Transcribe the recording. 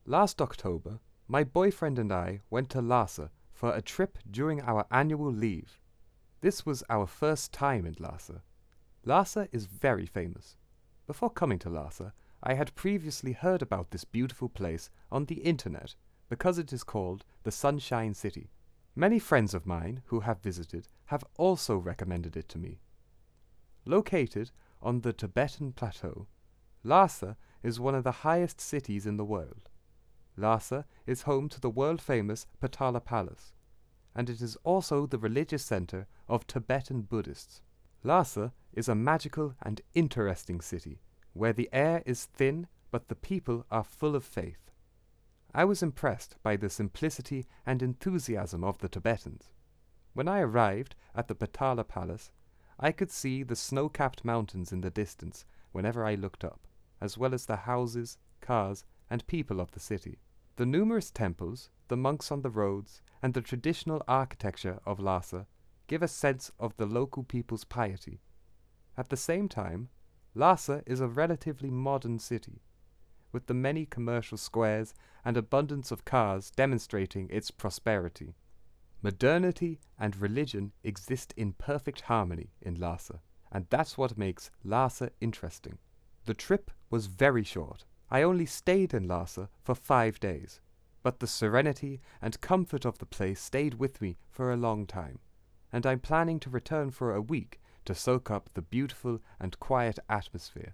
Last October, my boyfriend and I went to Lhasa for a trip during our annual leave. This was our first time in Lhasa. Lhasa is very famous. Before coming to Lhasa, I had previously heard about this beautiful place on the internet because it is called the Sunshine City. Many friends of mine who have visited have also recommended it to me. Located on the Tibetan Plateau, Lhasa is one of the highest cities in the world. Lhasa is home to the world-famous Potala Palace, and it is also the religious center of Tibetan Buddhists. Lhasa is a magical and interesting city, where the air is thin but the people are full of faith. I was impressed by the simplicity and enthusiasm of the Tibetans. When I arrived at the Potala Palace, I could see the snow-capped mountains in the distance whenever I looked up, as well as the houses, cars, and people of the city. The numerous temples, the monks on the roads, and the traditional architecture of Lhasa give a sense of the local people's piety. At the same time, Lhasa is a relatively modern city, with the many commercial squares and abundance of cars demonstrating its prosperity. Modernity and religion exist in perfect harmony in Lhasa, and that's what makes Lhasa interesting. The trip was very short. I only stayed in Lhasa for 5 days, but the serenity and comfort of the place stayed with me for a long time, and I'm planning to return for a week to soak up the beautiful and quiet atmosphere.